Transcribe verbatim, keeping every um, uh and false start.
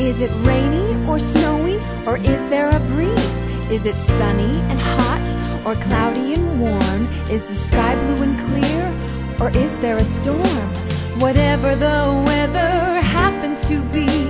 Is it rainy or snowy, or is there a breeze? Is it sunny and hot, or cloudy and warm? Is the sky blue and clear, or is there a storm? Whatever the weather happens to be,